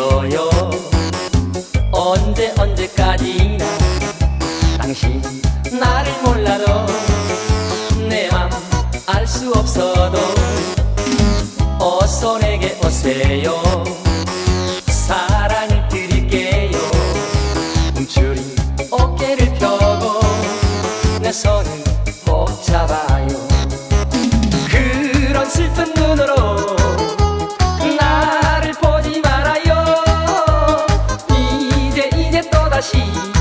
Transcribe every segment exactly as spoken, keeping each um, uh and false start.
있어요. 언제 언제까지나 당신 나를 몰라도 내 맘 알 수 없어도 어서 내게 오세요. 사랑을 드릴게요. 움츠린 어깨를 펴고 내 손을 꼭 잡아요. 그런 슬픈 눈으로 나를 보지 말아요. 이제 이제 또다시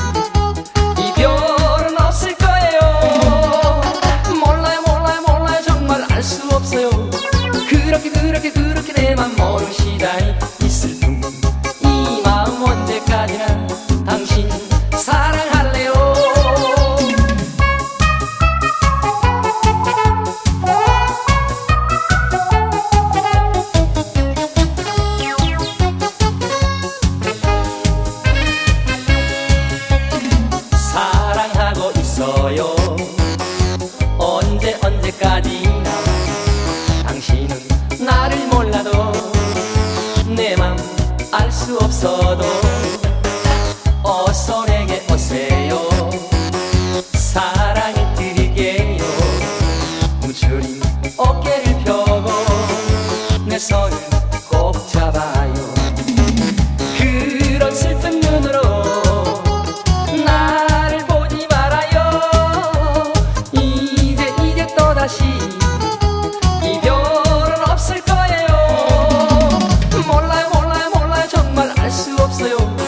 이별은 없을 거예요. 몰라요 몰라요 몰라요 정말 알 수 없어요. 그렇게 그렇게 그렇게 내 맘 모르시다니 이 슬픔 이 마음 언제까지나 당신 사랑할래요. 사랑하고 있어요. 언제 언제까지나 당신은 나를 몰라도 내 맘 알 수 없어도 어서 내게 오세요. 사랑을 드릴게요. 움츠린 어깨를 펴고 내 손을 꼭 잡아요. 그런 슬픈 눈으로 나를 보지 말아요. 이제 이제 또다시 이별은 없을 거예요. 몰라요 몰라요 몰라요 정말 알 수 없어요.